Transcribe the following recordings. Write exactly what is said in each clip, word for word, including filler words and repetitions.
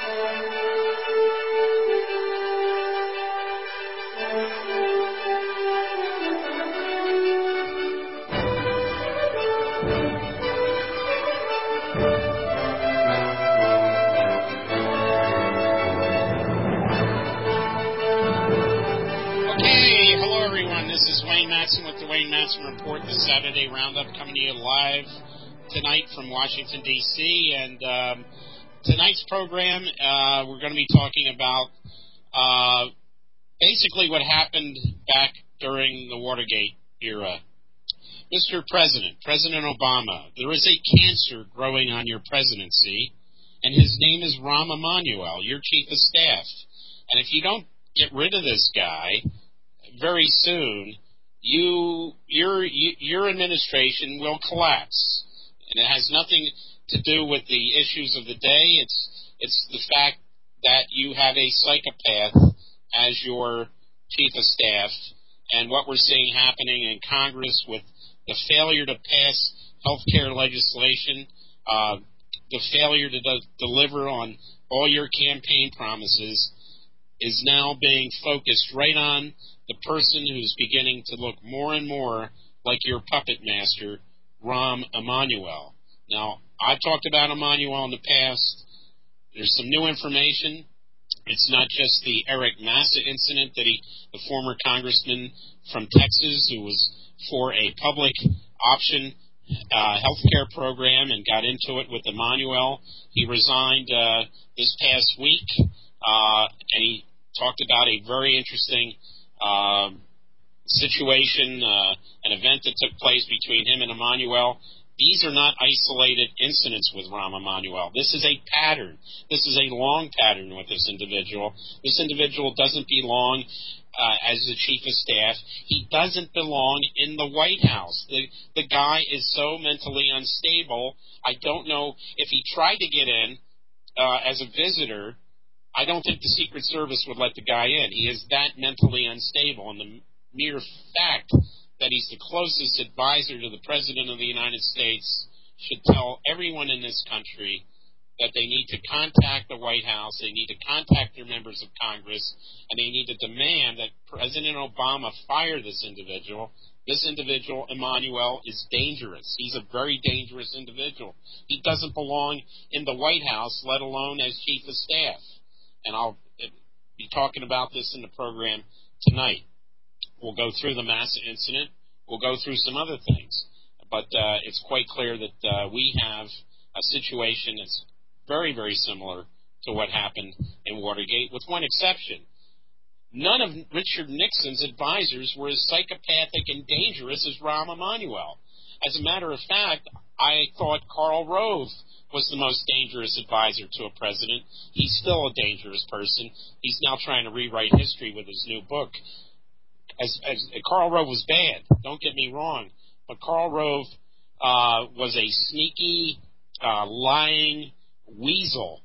Report, the Saturday Roundup, coming to you live tonight from Washington, D C And um, tonight's program, uh, we're going to be talking about uh, basically what happened back during the Watergate era. Mister President, President Obama, there is a cancer growing on your presidency, and his name is Rahm Emanuel, your chief of staff. And if you don't get rid of this guy very soon, You, your, your administration will collapse, and it has nothing to do with the issues of the day. It's, it's the fact that you have a psychopath as your chief of staff, and what we're seeing happening in Congress with the failure to pass health care legislation, uh, the failure to de- deliver on all your campaign promises, is now being focused right on the person who's beginning to look more and more like your puppet master, Rahm Emanuel. Now, I've talked about Emanuel in the past. There's some new information. It's not just the Eric Massa incident that he, the former congressman from Texas who was for a public option uh, health care program and got into it with Emanuel. He resigned uh, this past week, uh, and he talked about a very interesting Uh, situation, uh, an event that took place between him and Emanuel. These are not isolated incidents with Rahm Emanuel. This is a pattern. This is a long pattern with this individual. This individual doesn't belong uh, as the chief of staff. He doesn't belong in the White House. The, the guy is so mentally unstable. I don't know if he tried to get in uh, as a visitor. I don't think the Secret Service would let the guy in. He is that mentally unstable, and the mere fact that he's the closest advisor to the President of the United States should tell everyone in this country that they need to contact the White House, they need to contact their members of Congress, and they need to demand that President Obama fire this individual. This individual, Emanuel, is dangerous. He's a very dangerous individual. He doesn't belong in the White House, let alone as chief of staff. And I'll be talking about this in the program tonight. We'll go through the Massa incident. We'll go through some other things. But uh, it's quite clear that uh, we have a situation that's very, very similar to what happened in Watergate, with one exception. None of Richard Nixon's advisors were as psychopathic and dangerous as Rahm Emanuel. As a matter of fact, I thought Karl Rove was the most dangerous advisor to a president. He's still a dangerous person. He's now trying to rewrite history with his new book. As, as Karl Rove was bad, don't get me wrong, but Karl Rove uh, was a sneaky, uh, lying weasel,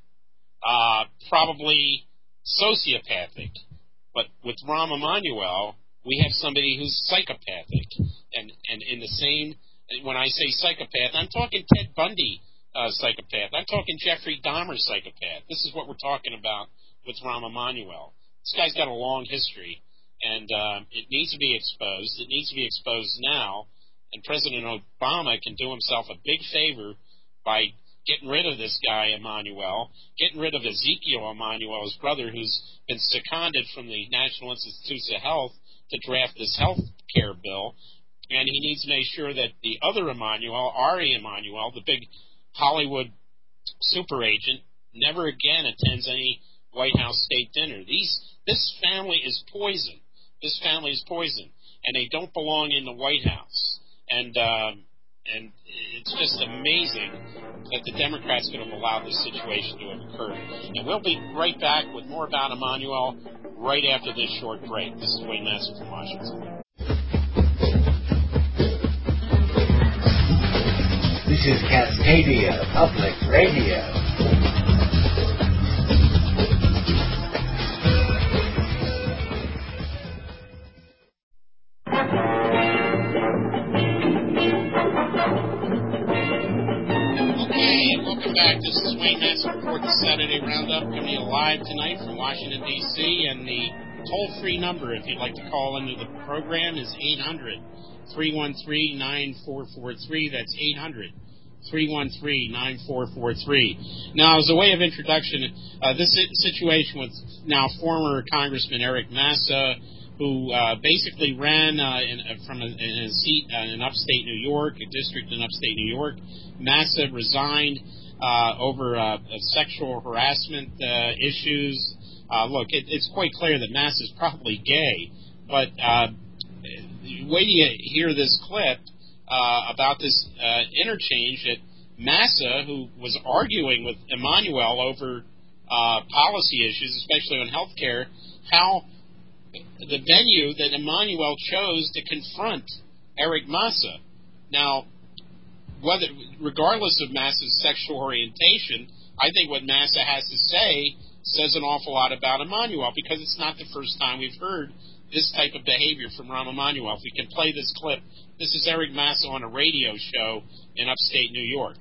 uh, probably sociopathic. But with Rahm Emanuel, we have somebody who's psychopathic. And, and in the same, when I say psychopath, I'm talking Ted Bundy Uh, psychopath. I'm talking Jeffrey Dahmer psychopath. This is what we're talking about with Rahm Emanuel. This guy's got a long history, and uh, it needs to be exposed. It needs to be exposed now, and President Obama can do himself a big favor by getting rid of this guy, Emanuel, getting rid of Ezekiel Emanuel, his brother, who's been seconded from the National Institutes of Health to draft this health care bill, and he needs to make sure that the other Emanuel, Ari Emanuel, the big Hollywood super agent, never again attends any White House state dinner. These, this family is poison. This family is poison, and they don't belong in the White House. And um, and it's just amazing that the Democrats could have allowed this situation to have occurred. And we'll be right back with more about Emanuel right after this short break. This is Wayne Massey from Washington. This is Cascadia Public Radio. Okay, welcome back. This is Wayne Massey National Report, the Saturday Roundup, coming to you live tonight from Washington, D C, and the toll-free number, if you'd like to call into the program, is eight hundred, three one three, nine four four three. That's eight hundred, three one three, nine four four three. Now, as a way of introduction, uh, this situation with now former Congressman Eric Massa, who uh, basically ran uh, in, uh, from a, in a seat uh, in upstate New York, a district in upstate New York. Massa resigned uh, over uh, sexual harassment uh, issues. Uh, look, it, it's quite clear that Massa's probably gay, but uh, wait till you hear this clip uh, about this uh, interchange that Massa, who was arguing with Emanuel over uh, policy issues, especially on health care, how the venue that Emanuel chose to confront Eric Massa. Now, whether, regardless of Massa's sexual orientation, I think what Massa has to say says an awful lot about Emanuel, because it's not the first time we've heard this type of behavior from Rahm Emanuel. If we can play this clip, this is Eric Massa on a radio show in upstate New York.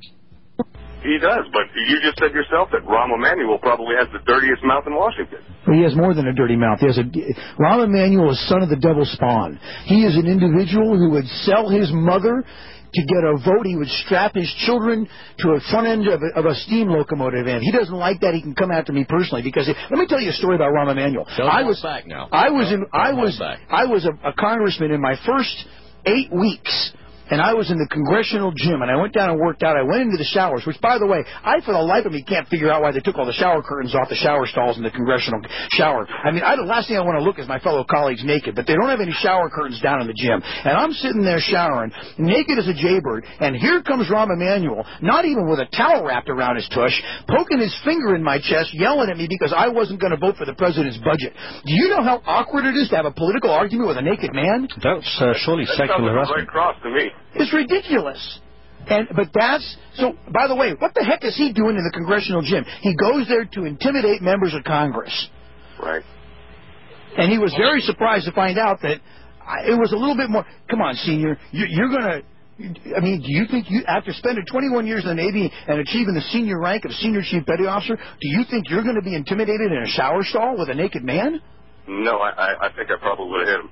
He does, but you just said yourself that Rahm Emanuel probably has the dirtiest mouth in Washington. Well, he has more than a dirty mouth. He has a, Rahm Emanuel is son of the devil spawn. He is an individual who would sell his mother to get a vote. He would strap his children to a front end of a, of a steam locomotive, and he doesn't like that. He can come after me personally, because it, let me tell you a story about Rahm Emanuel. Don't I was back now. I was don't, in I don't was I was a, a congressman in my first eight weeks. And I was in the congressional gym, and I went down and worked out. I went into the showers, which, by the way, I, for the life of me, can't figure out why they took all the shower curtains off the shower stalls in the congressional shower. I mean, I, the last thing I want to look is my fellow colleagues naked, but they don't have any shower curtains down in the gym. And I'm sitting there showering, naked as a jaybird, and here comes Rahm Emanuel, not even with a towel wrapped around his tush, poking his finger in my chest, yelling at me because I wasn't going to vote for the president's budget. Do you know how awkward it is to have a political argument with a naked man? That's uh, surely that sexual sounds harassment. Right cross to me. It's ridiculous. And but that's so. By the way, what the heck is he doing in the congressional gym? He goes there to intimidate members of Congress. Right. And he was very surprised to find out that I, it was a little bit more. Come on, senior, you, you're gonna. I mean, do you think you, after spending twenty-one years in the Navy and achieving the senior rank of senior chief petty officer, do you think you're going to be intimidated in a shower stall with a naked man? No, I, I, I think I probably would have hit him.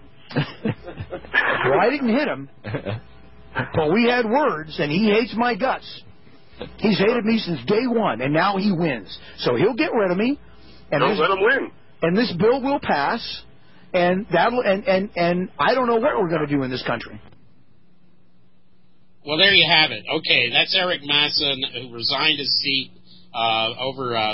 Well, I didn't hit him. But we had words, and he hates my guts. He's hated me since day one, and now he wins. So he'll get rid of me. And Don't this, let him win. And this bill will pass, and that'll and, and, and I don't know what we're going to do in this country. Well, there you have it. Okay, that's Eric Massa, who resigned his seat uh, over uh,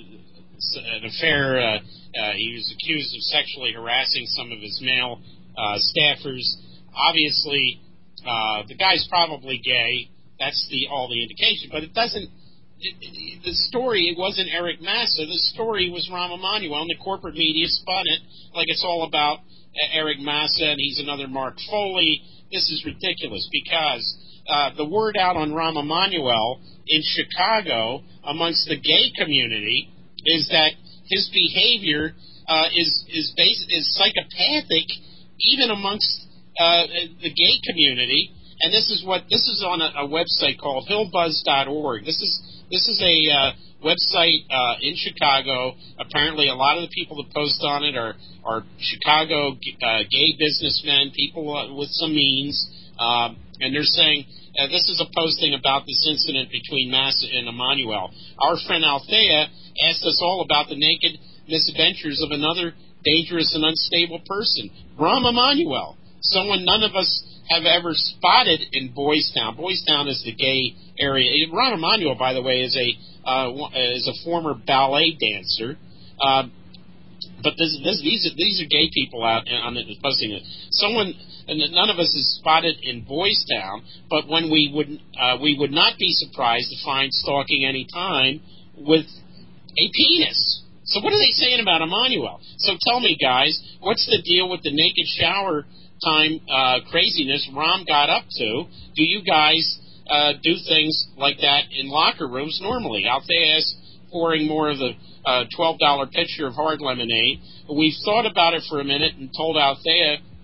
an affair. Uh, uh, he was accused of sexually harassing some of his male uh, staffers. Obviously, uh, the guy's probably gay. That's the all the indication. But it doesn't. It, it, the story, it wasn't Eric Massa. The story was Rahm Emanuel, and the corporate media spun it like it's all about uh, Eric Massa, and he's another Mark Foley. This is ridiculous, because uh, the word out on Rahm Emanuel in Chicago amongst the gay community is that his behavior uh, is is basic, is psychopathic, even amongst uh, the gay community. And this is what this is on a, a website called hill buzz dot org. This is this is a uh, website uh, in Chicago. Apparently, a lot of the people that post on it are are Chicago uh, gay businessmen, people uh, with some means, um, and they're saying uh, this is a posting about this incident between Massa and Emanuel. Our friend Althea asked us all about the naked misadventures of another dangerous and unstable person, Rahm Emanuel, someone none of us have ever spotted in Boys Town. Boys Town is the gay area. Rahm Emanuel, by the way, is a uh, is a former ballet dancer. Uh, but this, this, these are these are gay people out on the posting it. Someone, and none of us has spotted in Boys Town. But when we would uh, we would not be surprised to find stalking any time with a penis. So what are they saying about Emanuel? So tell me, guys, what's the deal with the naked shower time uh, craziness Rahm got up to? Do you guys uh, do things like that in locker rooms normally? Althea is pouring more of the uh, twelve dollar pitcher of hard lemonade. We've thought about it for a minute and told Althea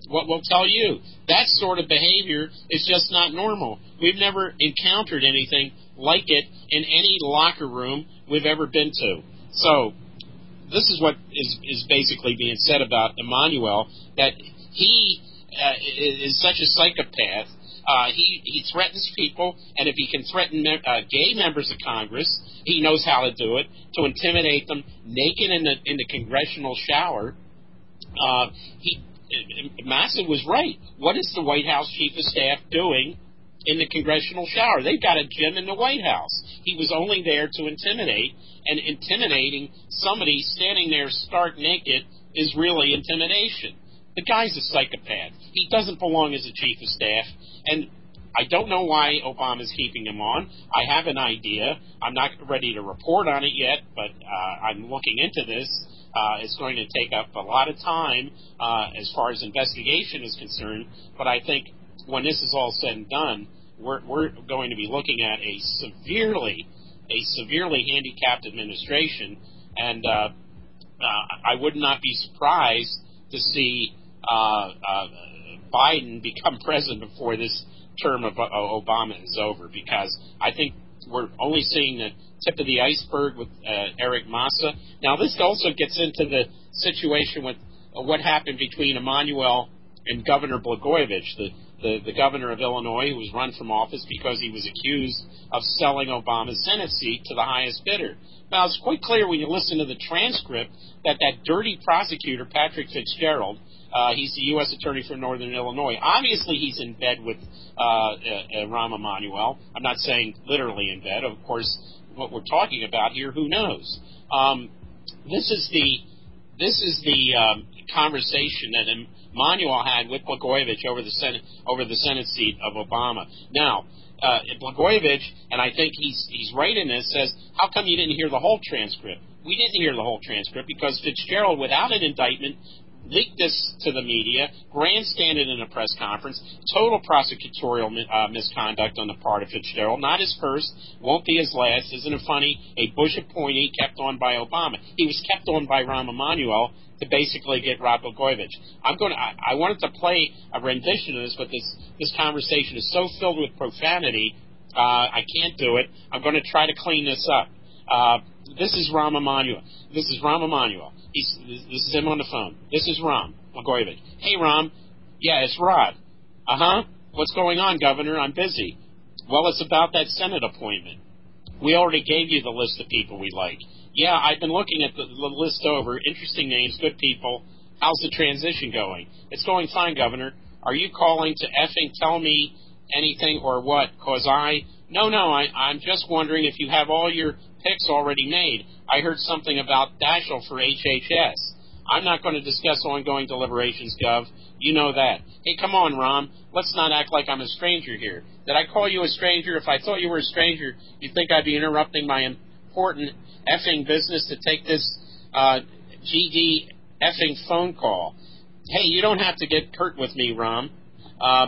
what will tell you. That sort of behavior is just not normal. We've never encountered anything like it in any locker room we've ever been to. So this is what is, is basically being said about Emanuel, that he uh, is such a psychopath. Uh, he, he threatens people, and if he can threaten me- uh, gay members of Congress, he knows how to do it, to intimidate them naked in the, in the congressional shower. Uh, he Massa was right. What is the White House Chief of Staff doing in the congressional shower? They've got a gym in the White House. He was only there to intimidate, and intimidating somebody standing there stark naked is really intimidation. The guy's a psychopath. He doesn't belong as a Chief of Staff, and I don't know why Obama's keeping him on. I have an idea. I'm not ready to report on it yet, but uh, I'm looking into this. Uh, it's going to take up a lot of time uh, as far as investigation is concerned, but I think when this is all said and done, we're, we're going to be looking at a severely, a severely handicapped administration, and uh, uh, I would not be surprised to see uh, uh, Biden become president before this term of uh, Obama is over, because I think we're only seeing the tip of the iceberg with uh, Eric Massa. Now, this also gets into the situation with uh, what happened between Emanuel and Governor Blagojevich, the, the, the governor of Illinois, who was run from office because he was accused of selling Obama's Senate seat to the highest bidder. Now, it's quite clear when you listen to the transcript that that dirty prosecutor, Patrick Fitzgerald, uh, he's the U S Attorney for Northern Illinois. Obviously, he's in bed with uh, uh, uh, Rahm Emanuel. I'm not saying literally in bed. Of course, what we're talking about here, who knows? Um, this is the this is the um, conversation that Emanuel had with Blagojevich over the Senate over the Senate seat of Obama. Now, uh, Blagojevich, and I think he's he's right in this, says, how come you didn't hear the whole transcript? We didn't hear the whole transcript because Fitzgerald, without an indictment, leaked this to the media, grandstanded in a press conference, total prosecutorial uh, misconduct on the part of Fitzgerald. Not his first, won't be his last. Isn't it funny? A Bush appointee kept on by Obama. He was kept on by Rahm Emanuel to basically get Rod Blagojevich. I'm going to. I, I wanted to play a rendition of this, but this this conversation is so filled with profanity, uh, I can't do it. I'm going to try to clean this up. Uh, this is Rahm Emanuel. This is Rahm Emanuel. He's, this is him on the phone. This is Rahm Blagojevich. Hey, Rahm. Yeah, it's Rod. Uh-huh. What's going on, Governor? I'm busy. Well, it's about that Senate appointment. We already gave you the list of people we like. Yeah, I've been looking at the, the list over. Interesting names, good people. How's the transition going? It's going fine, Governor. Are you calling to effing tell me anything or what? Because I... No, no, I, I'm just wondering if you have all your picks already made. I heard something about Daschle for H H S. I'm not going to discuss ongoing deliberations, Gov. You know that. Hey, come on, Rahm. Let's not act like I'm a stranger here. Did I call you a stranger? If I thought you were a stranger, you'd think I'd be interrupting my important effing business to take this uh, G D effing phone call. Hey, you don't have to get curt with me, Rahm. Uh,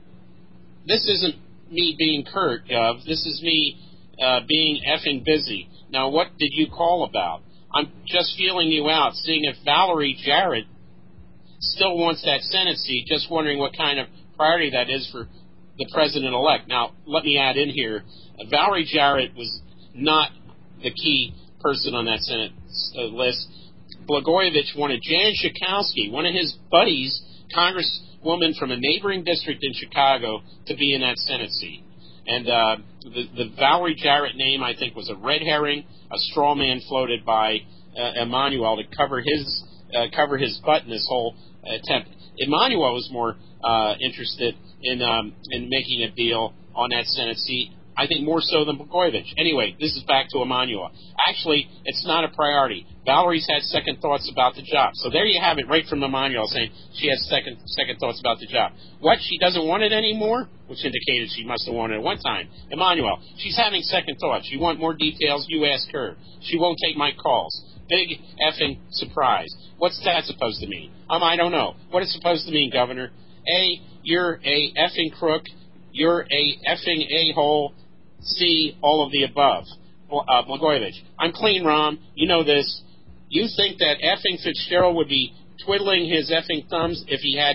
this isn't me being curt, Gov. This is me uh, being effing busy. Now, what did you call about? I'm just feeling you out, seeing if Valerie Jarrett still wants that Senate seat, just wondering what kind of priority that is for the president-elect. Now, let me add in here, uh, Valerie Jarrett was not the key person on that Senate uh, list. Blagojevich wanted Jan Schakowsky, one of his buddies, Congresswoman from a neighboring district in Chicago, to be in that Senate seat. And uh, the, the Valerie Jarrett name, I think, was a red herring, a straw man floated by uh, Emanuel to cover his uh, cover his butt in this whole attempt. Emanuel was more uh, interested in um, in making a deal on that Senate seat, I think more so than Blagojevich. Anyway, this is back to Emanuel. Actually, it's not a priority. Valerie's had second thoughts about the job. So there you have it, right from Emanuel saying she has second second thoughts about the job. What, she doesn't want it anymore? Which indicated she must have wanted it one time. Emanuel, she's having second thoughts. You want more details? You ask her. She won't take my calls. Big effing surprise. What's that supposed to mean? Um, I don't know. What is it supposed to mean, Governor? A, you're a effing crook. You're a effing a-hole. C, all of the above. Uh, Blagojevich, I'm clean, Rahm. You know this. You think that effing Fitzgerald would be twiddling his effing thumbs if he had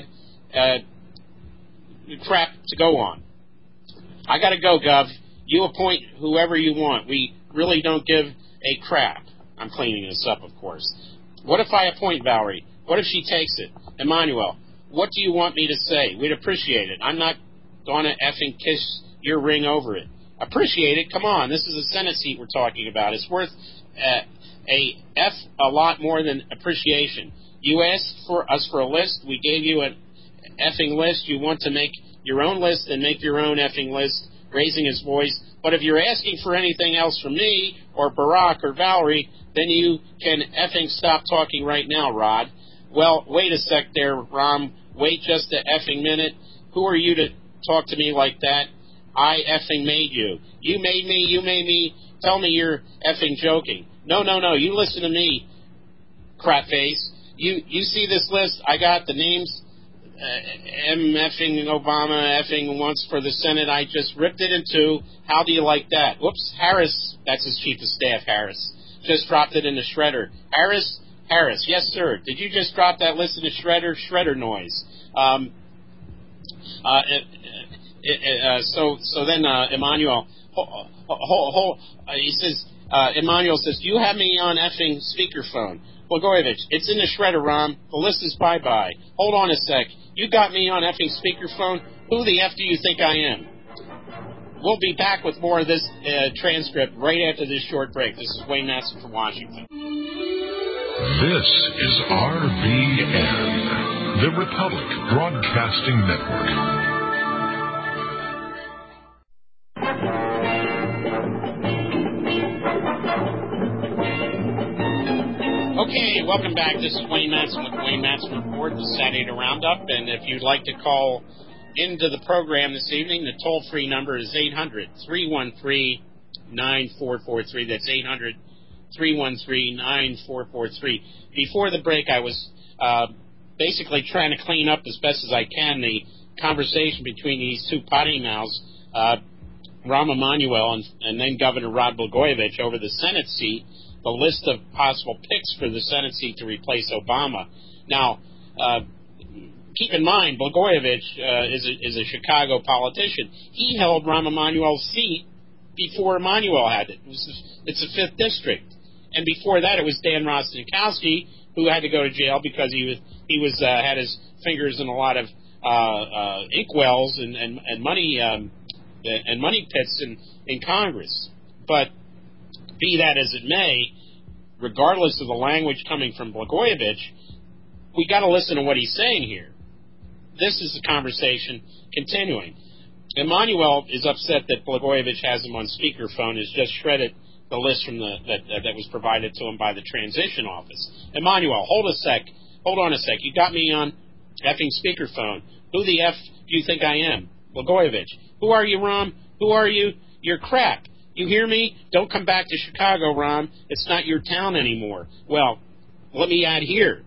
uh, crap to go on. I got to go, Gov. You appoint whoever you want. We really don't give a crap. I'm cleaning this up, of course. What if I appoint Valerie? What if she takes it? Emmanuel, what do you want me to say? We'd appreciate it. I'm not going to effing kiss your ring over it. Appreciate it? Come on. This is a Senate seat we're talking about. It's worth uh, a F a lot more than appreciation. You asked for us for a list. We gave you an effing list. You want to make your own list and make your own effing list, raising his voice. But if you're asking for anything else from me or Barack or Valerie, then you can effing stop talking right now, Rod. Well, wait a sec there, Rom. Wait just a effing minute. Who are you to talk to me like that? I effing made you. You made me, you made me. Tell me you're effing joking. No, no, no. You listen to me, crapface. You you see this list? I got the names. Uh, M effing Obama effing once for the Senate. I just ripped it in two. How do you like that? Whoops. Harris, that's his chief of staff, Harris. Just dropped it in the shredder. Harris, Harris, yes, sir. Did you just drop that list in the shredder? Shredder noise. Um, uh, it, it, uh, so so then uh, Emmanuel, ho, ho, ho, uh, he says, uh, Emmanuel says, do you have me on effing speakerphone? Blagojevich, it's in the shredder, Rom. The list is bye-bye. Hold on a sec. You got me on effing speakerphone? Who the F do you think I am? We'll be back with more of this uh, transcript right after this short break. This is Wayne Madsen from Washington. This is R B N, the Republic Broadcasting Network. Okay, welcome back. This is Wayne Madsen with the Wayne Madsen Report, the Saturday Roundup. And if you'd like to call into the program this evening, the toll-free number is eight hundred, three one three, nine four four three. That's eight hundred, three one three, nine four four three. Before the break, I was uh, basically trying to clean up as best as I can the conversation between these two potty mouths, uh, Rahm Emanuel and, and then Governor Rod Blagojevich over the Senate seat, the list of possible picks for the Senate seat to replace Obama. Now, uh, keep in mind, Blagojevich uh, is, a, is a Chicago politician. He held Rahm Emanuel's seat before Emanuel had it. It was, it's a fifth district. And before that, it was Dan Rostenkowski, who had to go to jail because he was he was uh, had his fingers in a lot of uh, uh, inkwells and, and, and money um, and money pits in, in Congress. But be that as it may, regardless of the language coming from Blagojevich, we got to listen to what he's saying here. This is the conversation continuing. Emmanuel is upset that Blagojevich has him on speakerphone, has just shredded the list from the that uh, that was provided to him by the transition office. Emmanuel, hold a sec. Hold on a sec. You got me on effing speakerphone. Who the F do you think I am? Blagojevich. Who are you, Rom? Who are you? You're crap. You hear me? Don't come back to Chicago, Rom. It's not your town anymore. Well, let me add here.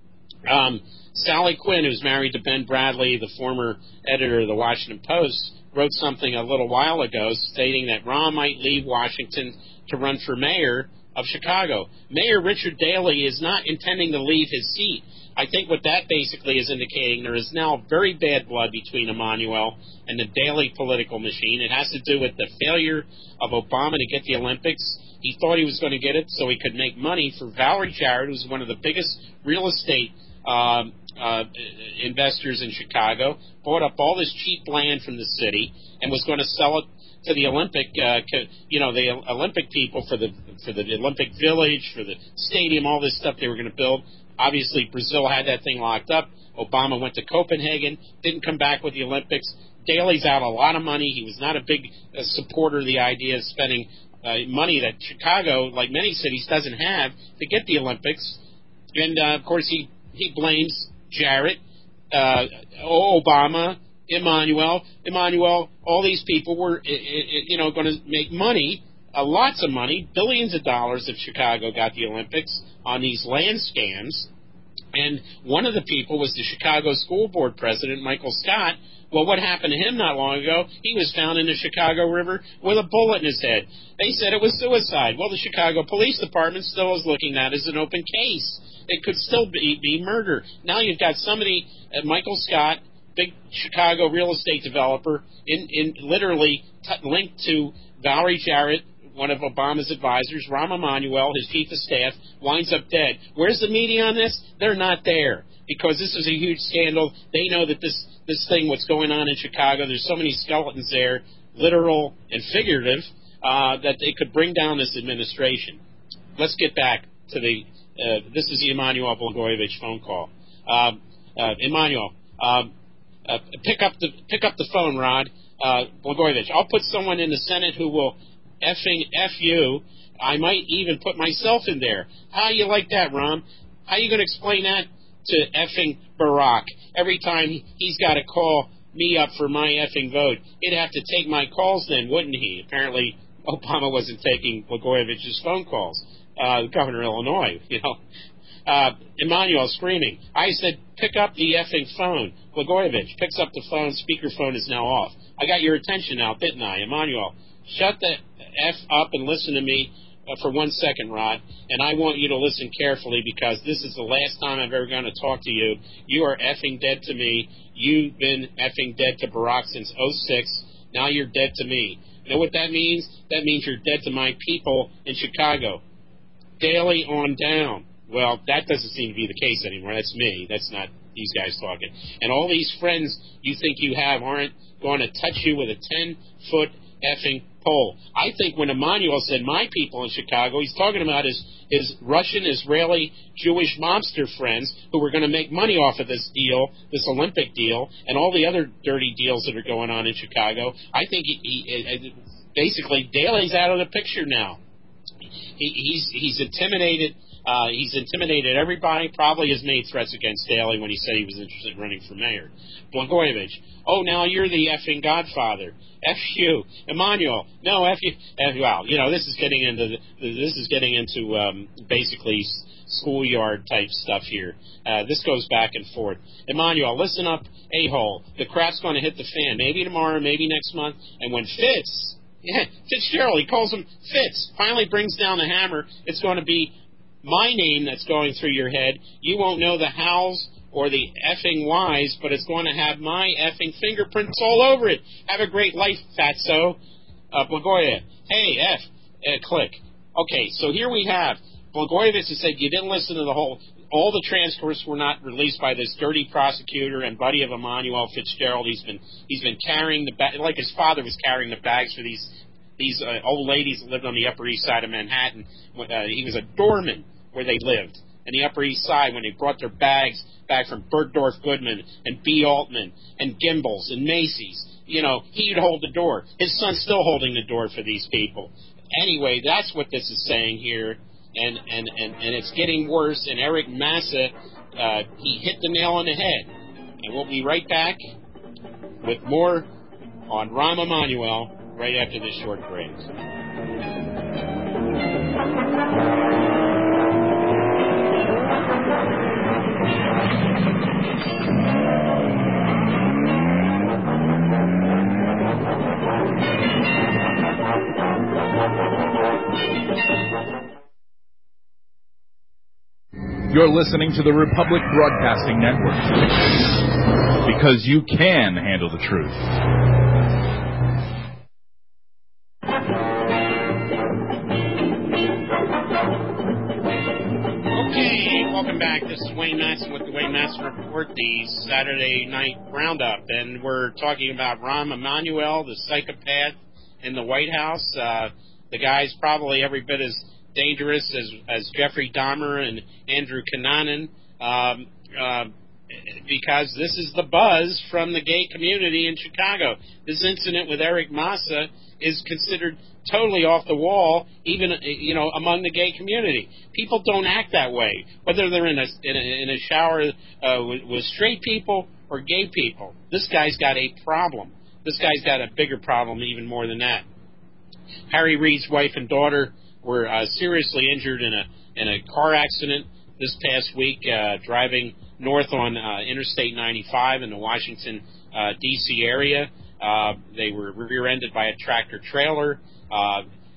Um, Sally Quinn, who's married to Ben Bradley, the former editor of the Washington Post, wrote something a little while ago stating that Rahm might leave Washington to run for mayor of Chicago. Mayor Richard Daley is not intending to leave his seat. I think what that basically is indicating, there is now very bad blood between Emanuel and the Daley political machine. It has to do with the failure of Obama to get the Olympics. He thought he was going to get it so he could make money for Valerie Jarrett, who's one of the biggest real estate uh, uh, investors in Chicago, bought up all this cheap land from the city and was going to sell it to the Olympic, uh, you know, the Olympic people for the for the Olympic Village, for the stadium, all this stuff they were going to build. Obviously, Brazil had that thing locked up. Obama went to Copenhagen, didn't come back with the Olympics. Daley's out a lot of money. He was not a big uh, supporter of the idea of spending uh, money that Chicago, like many cities, doesn't have to get the Olympics. And, uh, of course, he, he blames Jarrett, uh, Obama, Emanuel. Emanuel, all these people were, you know, going to make money, uh, lots of money, billions of dollars if Chicago got the Olympics on these land scams. And one of the people was the Chicago School Board president, Michael Scott. Well, what happened to him not long ago? He was found in the Chicago River with a bullet in his head. They said it was suicide. Well, the Chicago Police Department still is looking at it as an open case. It could still be, be murder. Now you've got somebody, uh, Michael Scott, big Chicago real estate developer, in, in literally t- linked to Valerie Jarrett, one of Obama's advisors. Rahm Emanuel, his chief of staff, winds up dead. Where's the media on this? They're not there because this is a huge scandal. They know that this, this thing, what's going on in Chicago, there's so many skeletons there, literal and figurative, uh, that they could bring down this administration. Let's get back to the, uh, this is the Emanuel Blagojevich phone call. Uh, uh, Emanuel, um, uh, pick up the pick up the phone, Rod. Uh, Blagojevich. I'll put someone in the Senate who will effing F you. I might even put myself in there. How you like that, Ron? How you going to explain that to effing Barack? Every time he's got to call me up for my effing vote, he'd have to take my calls then, wouldn't he? Apparently, Obama wasn't taking Blagojevich's phone calls. Uh, Governor of Illinois, you know. Uh, Emanuel screaming. I said, pick up the effing phone. Blagojevich picks up the phone. Speakerphone is now off. I got your attention now, didn't I? Emanuel, shut the F up and listen to me uh, for one second, Rod. And I want you to listen carefully because this is the last time I'm ever going to talk to you. You are effing dead to me. You've been effing dead to Barack since oh six. Now you're dead to me. You know what that means? That means you're dead to my people in Chicago. Daily on down. Well, that doesn't seem to be the case anymore. That's me. That's not these guys talking. And all these friends you think you have aren't going to touch you with a ten-foot effing pole. I think when Emanuel said my people in Chicago, he's talking about his, his Russian, Israeli, Jewish mobster friends who were going to make money off of this deal, this Olympic deal, and all the other dirty deals that are going on in Chicago. I think he, he basically Daley's out of the picture now. He, he's he's intimidated. Uh, he's intimidated everybody. Probably has made threats against Daley when he said he was interested in running for mayor. Blagojevich. Oh, now you're the effing Godfather. F you, Emanuel. No, F you. F, well, you know this is getting into the, this is getting into um, basically schoolyard type stuff here. Uh, this goes back and forth. Emanuel, listen up, a-hole. The crap's going to hit the fan. Maybe tomorrow, maybe next month. And when Fitz, yeah, Fitzgerald, he calls him Fitz, finally brings down the hammer. It's going to be my name that's going through your head. You won't know the hows or the effing whys, but it's going to have my effing fingerprints all over it. Have a great life, fatso. Uh, Blagojevich. Hey, F. Uh, click. Okay, so here we have Blagojevich has said you didn't listen to the whole. All the transcripts were not released by this dirty prosecutor and buddy of Emanuel Fitzgerald. He's been he's been carrying the ba- like his father was carrying the bags for these these uh, old ladies that lived on the Upper East Side of Manhattan. Uh, he was a doorman where they lived in the Upper East Side when they brought their bags back from Bergdorf Goodman and B. Altman and Gimbels and Macy's. You know, he'd hold the door. His son's still holding the door for these people. Anyway, that's what this is saying here, and, and, and, and it's getting worse, and Eric Massa, uh, he hit the nail on the head. And we'll be right back with more on Rahm Emanuel right after this short break. You're listening to the Republic Broadcasting Network. Because you can handle the truth. Okay, welcome back. This is Wayne Matson with the Wayne Matson Report, the Saturday night roundup. And we're talking about Rahm Emanuel, the psychopath in the White House. Uh, the guy's probably every bit as dangerous as, as Jeffrey Dahmer and Andrew Cunanan, um, uh, because this is the buzz from the gay community in Chicago. This incident with Eric Massa is considered totally off the wall, even you know among the gay community. People don't act that way, whether they're in a in a, in a shower uh, with, with straight people or gay people. This guy's got a problem. This guy's got a bigger problem, even more than that. Harry Reid's wife and daughter were uh, seriously injured in a in a car accident this past week, uh, driving north on uh, Interstate ninety-five in the Washington, uh, D C area. Uh, they were rear-ended by a tractor-trailer. Uh,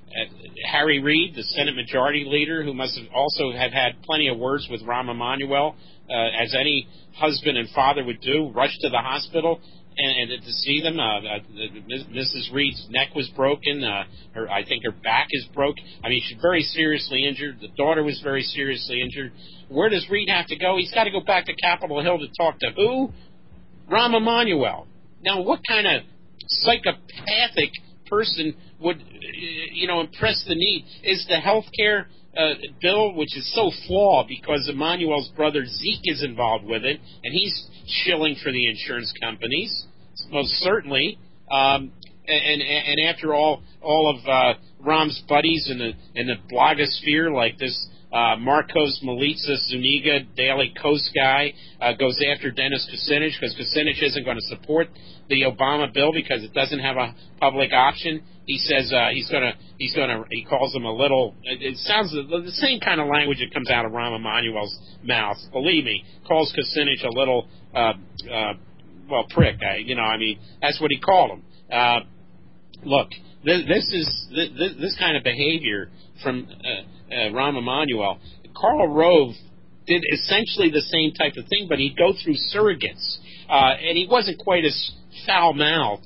Harry Reid, the Senate Majority Leader, who must have also have had plenty of words with Rahm Emanuel, uh, as any husband and father would do, rushed to the hospital and, and to see them. Uh, uh, Missus Reid's neck was broken. Uh, her, I think her back is broke. I mean, she's very seriously injured. The daughter was very seriously injured. Where does Reid have to go? He's got to go back to Capitol Hill to talk to who? Rahm Emanuel. Now, what kind of psychopathic person would, you know, impress the need? Is the health care uh, bill, which is so flawed because Emanuel's brother Zeke is involved with it, and he's shilling for the insurance companies, most certainly. Um, and, and and after all, all of uh, Rahm's buddies in the in the blogosphere, like this uh, Marcos Melitza Zuniga Daily Kos guy, uh, goes after Dennis Kucinich because Kucinich isn't going to support the Obama bill because it doesn't have a public option. He says uh, he's gonna he's gonna he calls him a little. It, it sounds the same kind of language that comes out of Rahm Emanuel's mouth. Believe me, calls Kucinich a little uh, uh, well prick. I, you know, I mean that's what he called him. Uh, look, this, this is this, this kind of behavior from uh, uh, Rahm Emanuel. Karl Rove did essentially the same type of thing, but he'd go through surrogates, uh, and he wasn't quite as foul-mouthed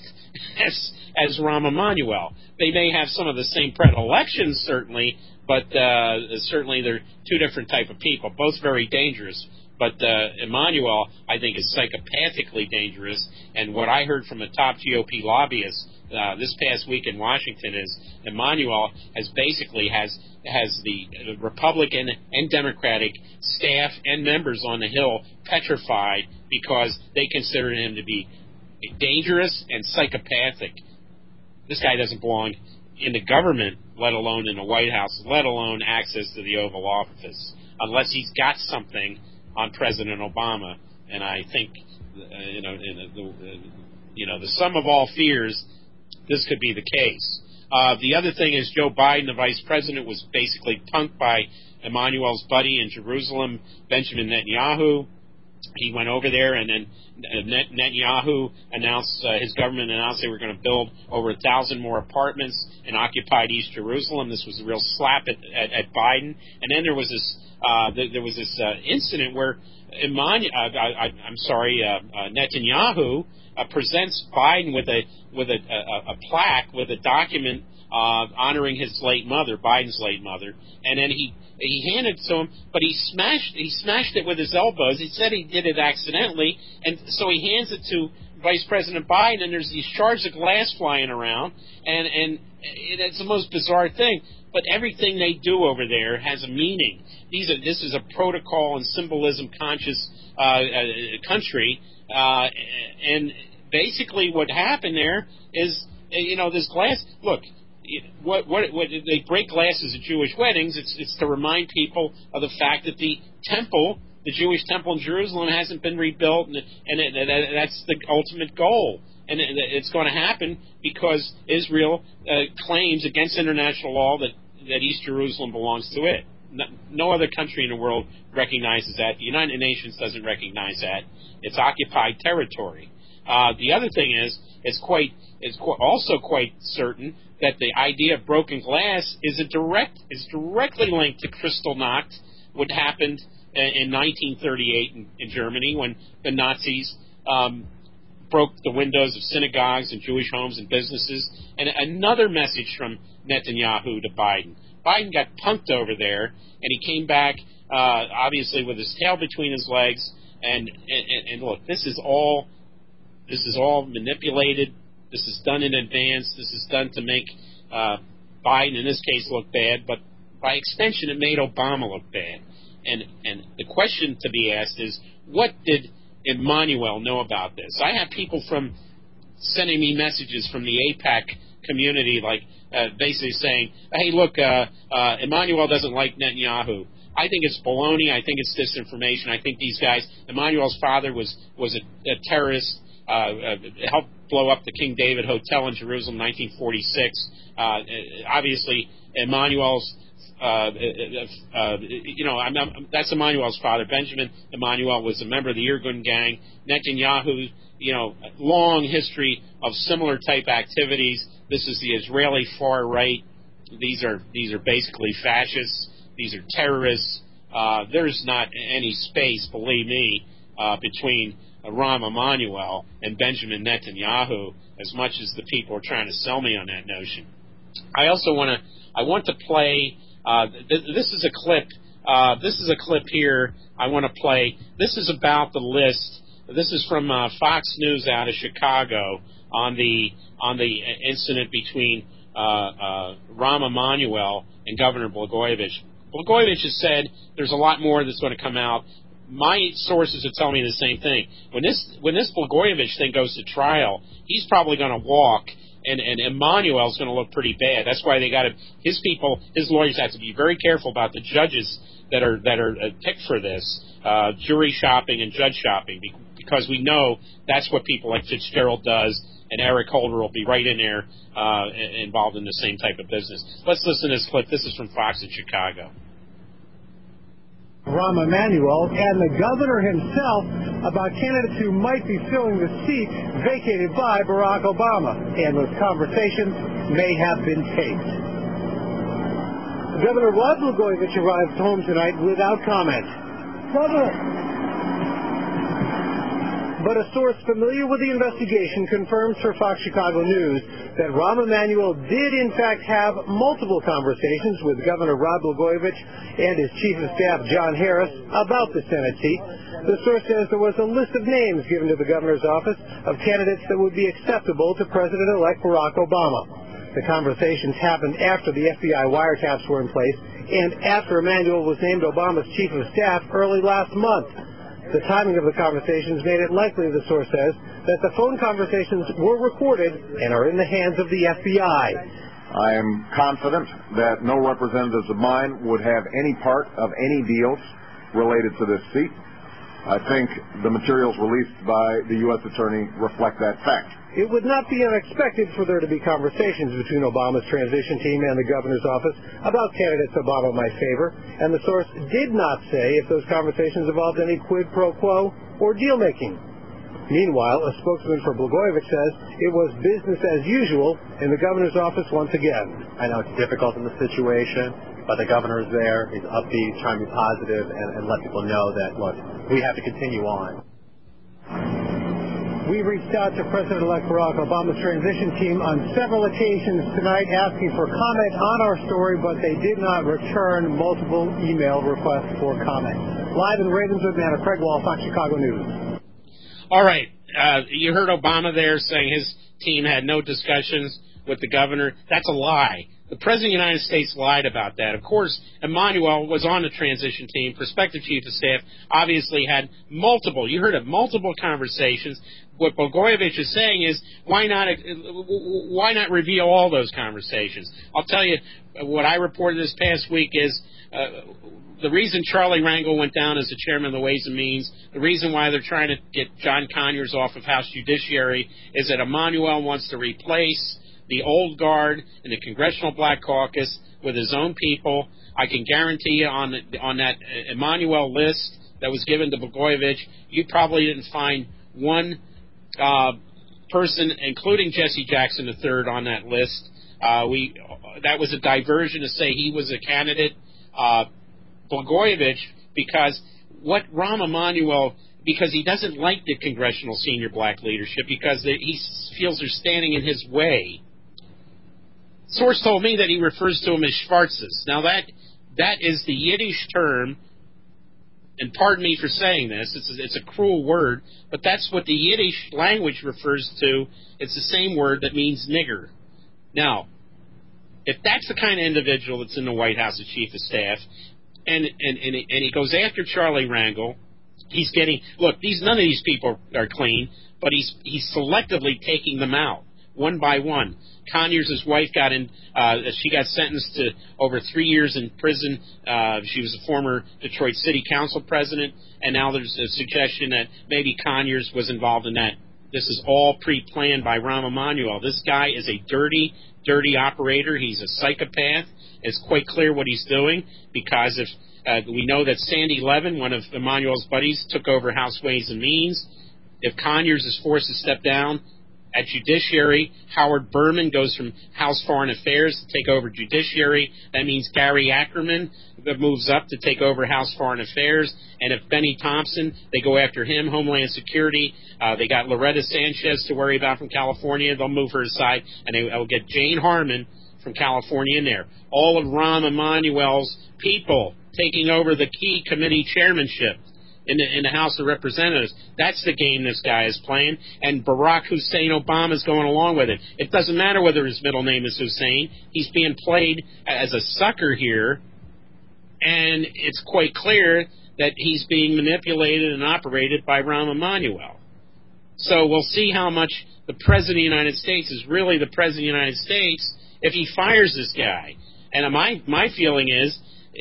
as as Rahm Emanuel. They may have some of the same predilections, certainly, but uh, certainly they're two different type of people, both very dangerous. But uh, Emanuel, I think, is psychopathically dangerous, and what I heard from a top G O P lobbyist uh, this past week in Washington is Emanuel has basically has has the Republican and Democratic staff and members on the Hill petrified because they consider him to be dangerous and psychopathic. This guy doesn't belong in the government, let alone in the White House, let alone access to the Oval Office, unless he's got something on President Obama. And I think, uh, you know, in the, uh, you know, the sum of all fears, this could be the case. Uh, the other thing is Joe Biden, the vice president, was basically punked by Emmanuel's buddy in Jerusalem, Benjamin Netanyahu. He went over there, and then Netanyahu announced, uh, his government announced they were going to build over a thousand more apartments in occupied East Jerusalem. This was a real slap at, at, at Biden. And then there was this, uh, th- there was this uh, incident where Emanu- uh, I, I, I'm sorry, uh, uh, Netanyahu uh, presents Biden with a with a, a, a plaque with a document uh, honoring his late mother, Biden's late mother, and then he. He handed it to him, but he smashed he smashed it with his elbows. He said he did it accidentally, and so he hands it to Vice President Biden, and there's these shards of glass flying around, and, and it's the most bizarre thing. But everything they do over there has a meaning. These are, this is a protocol and symbolism-conscious uh, uh, country, uh, and basically what happened there is, you know, this glass, look, What, what, what they break glasses at Jewish weddings. It's, it's to remind people of the fact that the temple, the Jewish temple in Jerusalem, hasn't been rebuilt, and, and it, that, that's the ultimate goal. And it, it's going to happen because Israel uh, claims against international law that, that East Jerusalem belongs to it. No, no other country in the world recognizes that. The United Nations doesn't recognize that. It's occupied territory. Uh, the other thing is, it's quite, it's qu- also quite certain that the idea of broken glass is a direct is directly linked to Kristallnacht, what happened in nineteen thirty-eight in, in Germany when the Nazis um, broke the windows of synagogues and Jewish homes and businesses. And another message from Netanyahu to Biden. Biden got punked over there, and he came back uh, obviously with his tail between his legs. And, and and look, this is all this is all manipulated. This is done in advance. This is done to make uh, Biden, in this case, look bad. But by extension, it made Obama look bad. And and the question to be asked is, what did Emanuel know about this? I have people from sending me messages from the AIPAC community, like uh, basically saying, hey, look, uh, uh, Emanuel doesn't like Netanyahu. I think it's baloney. I think it's disinformation. I think these guys, Emanuel's father was, was a, a terrorist. Uh, uh, helped blow up the King David Hotel in Jerusalem in nineteen forty-six. Uh, obviously, Emanuel's, uh, uh, uh, you know, I'm, I'm, that's Emanuel's father. Benjamin Emanuel was a member of the Irgun gang. Netanyahu, you know, long history of similar type activities. This is the Israeli far right these are these are basically fascists. These are terrorists. Uh, there's not any space, believe me, uh, between uh, Rahm Emanuel and Benjamin Netanyahu, as much as the people are trying to sell me on that notion. I also want to I want to play. Uh, th- this is a clip. Uh, this is a clip here. I want to play. This is about the list. This is from uh, Fox News out of Chicago on the on the incident between uh, uh, Rahm Emanuel and Governor Blagojevich. Blagojevich has said there's a lot more that's going to come out. My sources are telling me the same thing. When this when this Blagojevich thing goes to trial, he's probably going to walk, and, and Emanuel's going to look pretty bad. That's why they got to his people, his lawyers have to be very careful about the judges that are that are picked for this, uh, jury shopping and judge shopping, because we know that's what people like Fitzgerald does, and Eric Holder will be right in there uh, involved in the same type of business. Let's listen to this clip. This is from Fox in Chicago. Rahm Emanuel and the governor himself about candidates who might be filling the seat vacated by Barack Obama, and those conversations may have been taped. Governor Rod Blagojevich arrived home tonight without comment. Governor! But a source familiar with the investigation confirms for Fox Chicago News that Rahm Emanuel did in fact have multiple conversations with Governor Rod Blagojevich and his Chief of Staff John Harris about the Senate seat. The source says there was a list of names given to the governor's office of candidates that would be acceptable to President-elect Barack Obama. The conversations happened after the F B I wiretaps were in place and after Emanuel was named Obama's Chief of Staff early last month. The timing of the conversations made it likely, the source says, that the phone conversations were recorded and are in the hands of the F B I. I am confident that no representatives of mine would have any part of any deals related to this seat. I think the materials released by the U S Attorney reflect that fact. It would not be unexpected for there to be conversations between Obama's transition team and the governor's office about candidates Obama might favor, and the source did not say if those conversations involved any quid pro quo or deal-making. Meanwhile, a spokesman for Blagojevich says it was business as usual in the governor's office once again. I know it's difficult in the situation, but the governor is there, he's upbeat, trying to be positive, and, and let people know that, look, we have to continue on. We reached out to President-elect Barack Obama's transition team on several occasions tonight asking for comment on our story, but they did not return multiple email requests for comment. Live in Ravenswood, Manor, Craig Wall, Fox Chicago News. All right. Uh, you heard Obama there saying his team had no discussions with the governor. That's a lie. The President of the United States lied about that. Of course, Emanuel was on the transition team. Prospective Chief of Staff obviously had multiple, you heard of multiple conversations. What Blagojevich is saying is, why not why not reveal all those conversations? I'll tell you, what I reported this past week is uh, the reason Charlie Rangel went down as the chairman of the Ways and Means, the reason why they're trying to get John Conyers off of House Judiciary is that Emanuel wants to replace the old guard in the Congressional Black Caucus with his own people. I can guarantee you on the, on that Emanuel list that was given to Blagojevich, you probably didn't find one uh, person, including Jesse Jackson the third, on that list. Uh, we that was a diversion to say he was a candidate. Uh, Blagojevich, because what Rahm Emanuel, because he doesn't like the congressional senior black leadership, because they, he feels they're standing in his way. Source told me that he refers to them as Schwarzes. Now that that is the Yiddish term, and pardon me for saying this, it's a, it's a cruel word, but that's what the Yiddish language refers to. It's the same word that means nigger. Now, if that's the kind of individual that's in the White House as Chief of Staff, and and and, and he goes after Charlie Rangel, he's getting, look, these none of these people are clean, but he's he's selectively taking them out one by one. Conyers' wife got in, uh, she got sentenced to over three years in prison. Uh, she was a former Detroit City Council president, and now there's a suggestion that maybe Conyers was involved in that. This is all pre-planned by Rahm Emanuel. This guy is a dirty, dirty operator. He's a psychopath. It's quite clear what he's doing, because if uh, we know that Sandy Levin, one of Emanuel's buddies, took over House Ways and Means. If Conyers is forced to step down, at Judiciary. Howard Berman goes from House Foreign Affairs to take over Judiciary. That means Gary Ackerman moves up to take over House Foreign Affairs. And if Benny Thompson, they go after him, Homeland Security. Uh, they got Loretta Sanchez to worry about from California. They'll move her aside, and they will get Jane Harman from California in there. All of Rahm Emanuel's people taking over the key committee chairmanship in the, in the House of Representatives. That's the game this guy is playing, and Barack Hussein Obama is going along with it. It doesn't matter whether his middle name is Hussein. He's being played as a sucker here, and it's quite clear that he's being manipulated and operated by Rahm Emanuel. So we'll see how much the President of the United States is really the President of the United States if he fires this guy. And my my feeling is,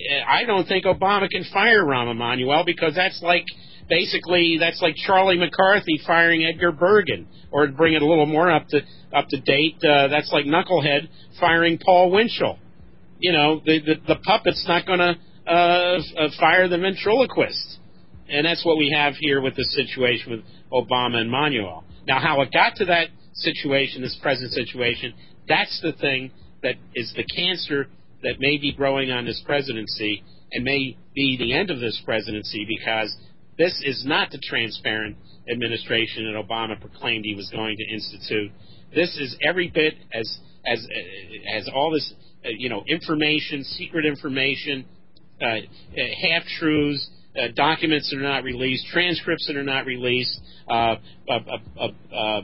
I don't think Obama can fire Rahm Emanuel, because that's like, basically, that's like Charlie McCarthy firing Edgar Bergen. Or to bring it a little more up to up to date, uh, that's like Knucklehead firing Paul Winchell. You know, the, the, the puppet's not going to uh, uh, fire the ventriloquist. And that's what we have here with this situation with Obama and Emanuel. Now, how it got to that situation, this present situation, that's the thing that is the cancer that may be growing on this presidency and may be the end of this presidency, because this is not the transparent administration that Obama proclaimed he was going to institute. This is every bit as as as all this uh, you know information, secret information, uh, half truths, uh, documents that are not released, transcripts that are not released, uh, uh, uh, uh,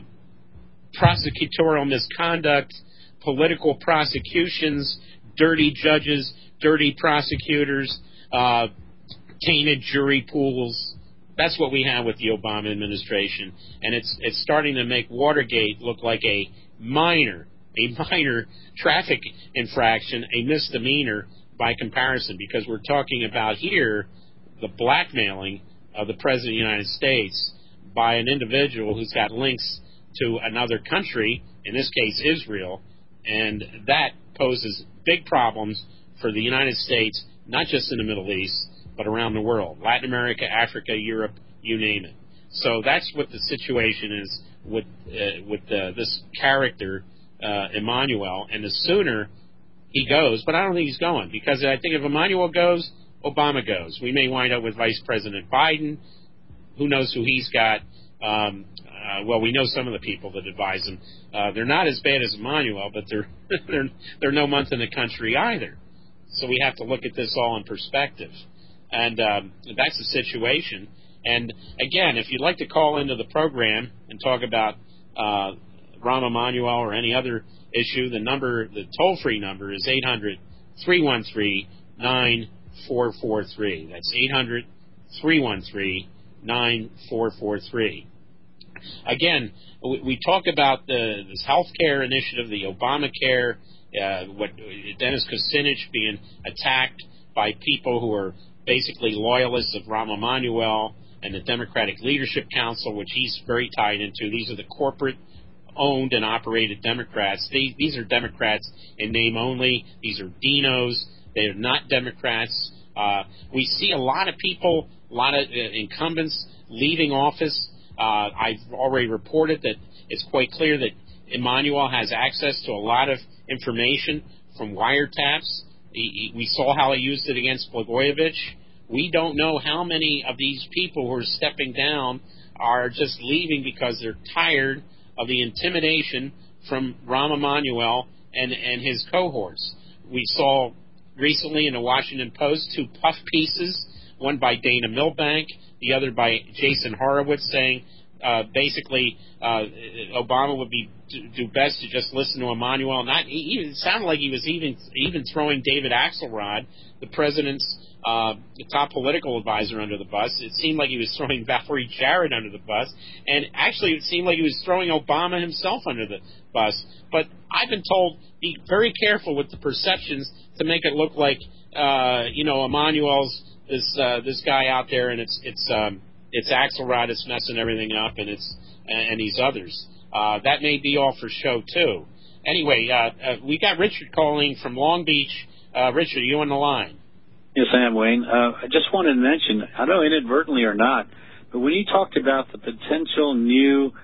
prosecutorial misconduct, political prosecutions, dirty judges, dirty prosecutors, uh, tainted jury pools. That's what we have with the Obama administration, and it's it's starting to make Watergate look like a minor, a minor traffic infraction, a misdemeanor by comparison, because we're talking about here the blackmailing of the President of the United States by an individual who's got links to another country, in this case Israel, and that poses big problems for the United States, not just in the Middle East, but around the world, Latin America, Africa, Europe, you name it. So that's what the situation is with uh, with uh, this character, uh, Emanuel, and the sooner he goes, but I don't think he's going, because I think if Emanuel goes, Obama goes. We may wind up with Vice President Biden. Who knows who he's got? Um, uh, well, we know some of the people that advise him. Uh, they're not as bad as Emanuel, but they're they're they're no month in the country either. So we have to look at this all in perspective. And um, that's the situation. And, again, if you'd like to call into the program and talk about uh, Rahm Emanuel or any other issue, the number, the toll-free number is eight hundred, three one three, nine four four three. That's eight hundred, three one three, nine four four three. Again, we, we talk about the, this health care initiative, the Obamacare, uh, what Dennis Kucinich being attacked by people who are basically loyalists of Rahm Emanuel and the Democratic Leadership Council, which he's very tied into. These are the corporate-owned and operated Democrats. They, these are Democrats in name only. These are Dinos. They are not Democrats. Uh, we see a lot of people, a lot of uh, incumbents leaving office. Uh, I've already reported that it's quite clear that Emanuel has access to a lot of information from wiretaps. He, he, we saw how he used it against Blagojevich. We don't know how many of these people who are stepping down are just leaving because they're tired of the intimidation from Rahm Emanuel and, and his cohorts. We saw recently in the Washington Post two puff pieces, one by Dana Milbank, the other by Jason Horowitz, saying uh, basically uh, Obama would be do best to just listen to Emanuel. Not even, it sounded like he was even even throwing David Axelrod, the president's uh, top political advisor, under the bus. It seemed like he was throwing Valerie Jarrett under the bus, and actually it seemed like he was throwing Obama himself under the bus. But I've been told, be very careful with the perceptions to make it look like uh, you know Emanuel's this uh, this guy out there, and it's it's um, it's Axelrod that's messing everything up, and it's and, and these others. Uh, that may be all for show, too. Anyway, uh, uh, we got Richard calling from Long Beach. Uh, Richard, are you on the line? Yes, I am, Wayne. Uh, I just wanted to mention, I don't know inadvertently or not, but when you talked about the potential new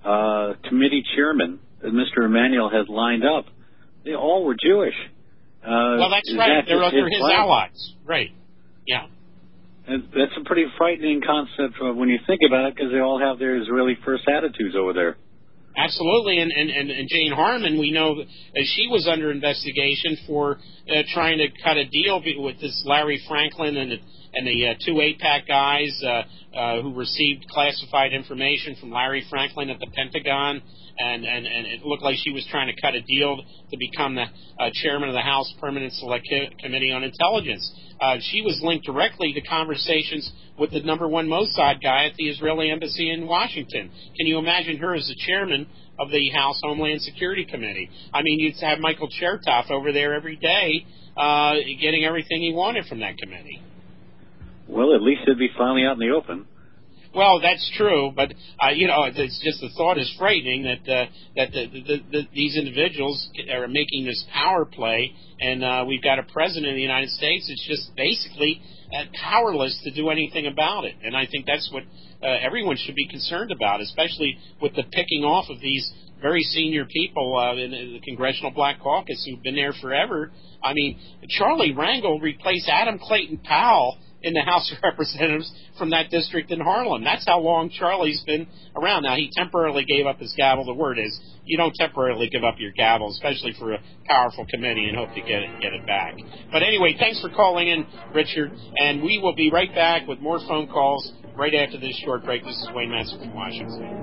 uh, committee chairmen that Mister Emanuel has lined up, they all were Jewish. Uh, well, that's right. That they're they're his plan? allies. Right. Yeah. And that's a pretty frightening concept when you think about it, because they all have their Israeli first attitudes over there. Absolutely, and, and, and, and Jane Harman, we know that she was under investigation for uh, trying to cut a deal with this Larry Franklin and, and the uh, two eight pack guys uh, uh, who received classified information from Larry Franklin at the Pentagon, and, and, and it looked like she was trying to cut a deal to become the uh, chairman of the House Permanent Select Committee on Intelligence. Uh, she was linked directly to conversations with the number one Mossad guy at the Israeli embassy in Washington. Can you imagine her as the chairman of the House Homeland Security Committee? I mean, you'd have Michael Chertoff over there every day uh, getting everything he wanted from that committee. Well, at least it'd be finally out in the open. Well, that's true, but uh, you know, it's just the thought is frightening that uh, that the, the, the, these individuals are making this power play, and uh, we've got a president of the United States that's just basically uh, powerless to do anything about it. And I think that's what uh, everyone should be concerned about, especially with the picking off of these very senior people uh, in the Congressional Black Caucus who've been there forever. I mean, Charlie Rangel replaced Adam Clayton Powell in the House of Representatives from that district in Harlem. That's how long Charlie's been around. Now, he temporarily gave up his gavel. The word is, you don't temporarily give up your gavel, especially for a powerful committee, and hope to get it, get it back. But anyway, thanks for calling in, Richard, and we will be right back with more phone calls right after this short break. This is Wayne Madsen from Washington.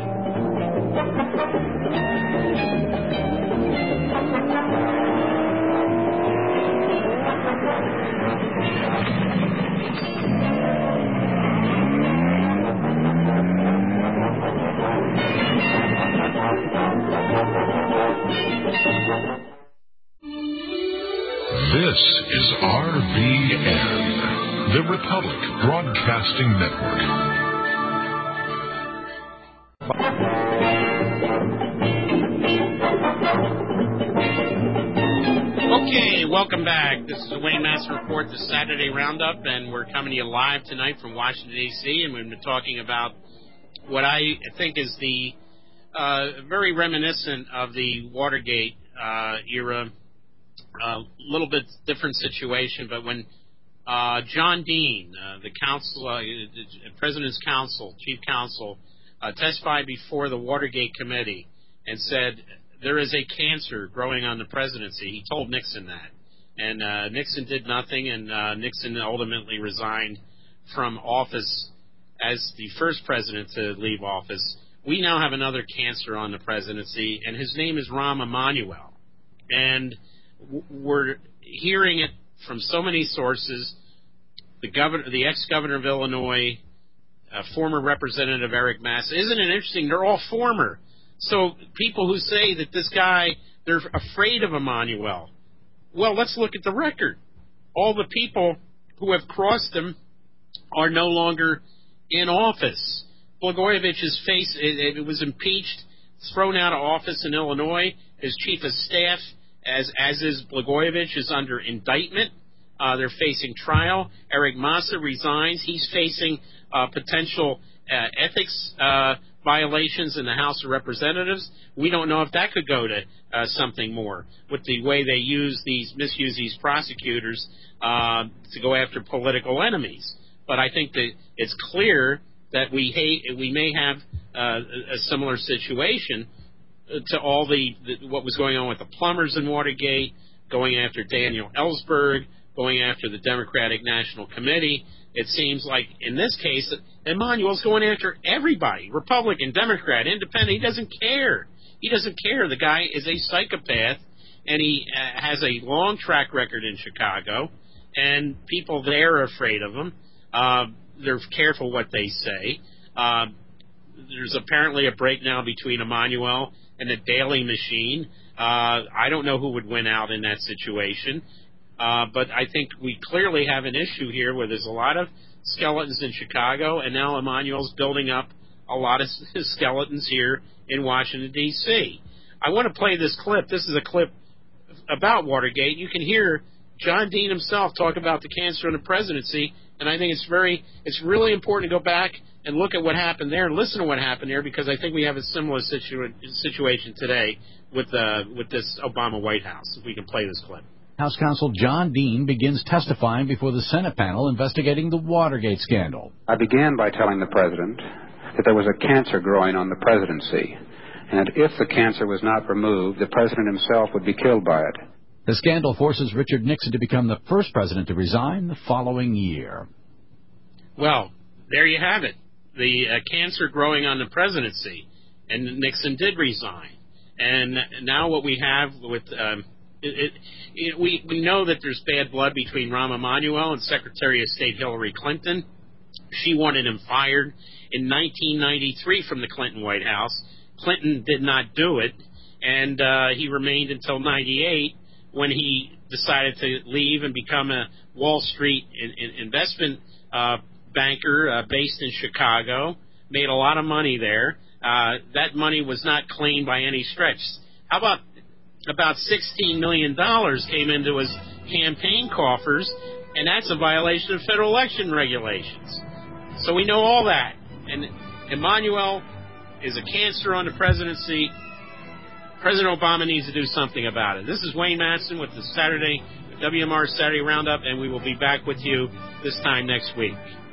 This is R B N, the Republic Broadcasting Network. Okay, welcome back. This is the Wayne Madsen Report, the Saturday Roundup, and we're coming to you live tonight from Washington, D C, and we've been talking about what I think is the uh, very reminiscent of the Watergate uh, era. A uh, little bit different situation, but when uh, John Dean, uh, the counsel, uh, the President's counsel, chief counsel, uh, testified before the Watergate committee and said there is a cancer growing on the presidency. He told Nixon that, and uh, Nixon did nothing, and uh, Nixon ultimately resigned from office as the first president to leave office. We now have another cancer on the presidency, and his name is Rahm Emanuel, and we're hearing it from so many sources. The governor, the ex-governor of Illinois, uh, former Representative Eric Massa. Isn't it interesting? They're all former. So people who say that this guy, they're afraid of Emanuel. Well, let's look at the record. All the people who have crossed him are no longer in office. Blagojevich's face, it, it was impeached, thrown out of office in Illinois. His chief of staff, As as is Blagojevich, is under indictment. Uh, they're facing trial. Eric Massa resigns. He's facing uh, potential uh, ethics uh, violations in the House of Representatives. We don't know if that could go to uh, something more with the way they use these misuse these prosecutors uh, to go after political enemies. But I think that it's clear that we hate, we may have uh, a similar situation to all the, the what was going on with the plumbers in Watergate, going after Daniel Ellsberg, going after the Democratic National Committee. It seems like in this case, Emanuel's going after everybody, Republican, Democrat, Independent. He doesn't care. He doesn't care. The guy is a psychopath, and he uh, has a long track record in Chicago, and people there are afraid of him. Uh, they're careful what they say. Uh, there's apparently a break now between Emanuel and the Daily Machine. Uh, I don't know who would win out in that situation, uh, but I think we clearly have an issue here where there's a lot of skeletons in Chicago, and now Emanuel's building up a lot of skeletons here in Washington, D C I want to play this clip. This is a clip about Watergate. You can hear John Dean himself talk about the cancer in the presidency And I think it's very, it's really important to go back and look at what happened there and listen to what happened there, because I think we have a similar situa- situation today with uh, with this Obama White House. If we can play this clip. House Counsel John Dean begins testifying before the Senate panel investigating the Watergate scandal. I began by telling the president that there was a cancer growing on the presidency, and that if the cancer was not removed, the president himself would be killed by it. The scandal forces Richard Nixon to become the first president to resign the following year. Well, there you have it. The uh, cancer growing on the presidency, and Nixon did resign. And now what we have with um, it, it, it, we we know that there's bad blood between Rahm Emanuel and Secretary of State Hillary Clinton. She wanted him fired in nineteen ninety-three from the Clinton White House. Clinton did not do it, and uh, he remained until ninety-eight when he decided to leave and become a Wall Street in, in investment uh, banker uh, based in Chicago. Made a lot of money there. Uh, that money was not clean by any stretch. How about about sixteen million dollars came into his campaign coffers, and that's a violation of federal election regulations. So we know all that. And Emanuel is a cancer on the presidency. President Obama needs to do something about it. This is Wayne Madsen with the Saturday W M R Saturday Roundup, and we will be back with you this time next week.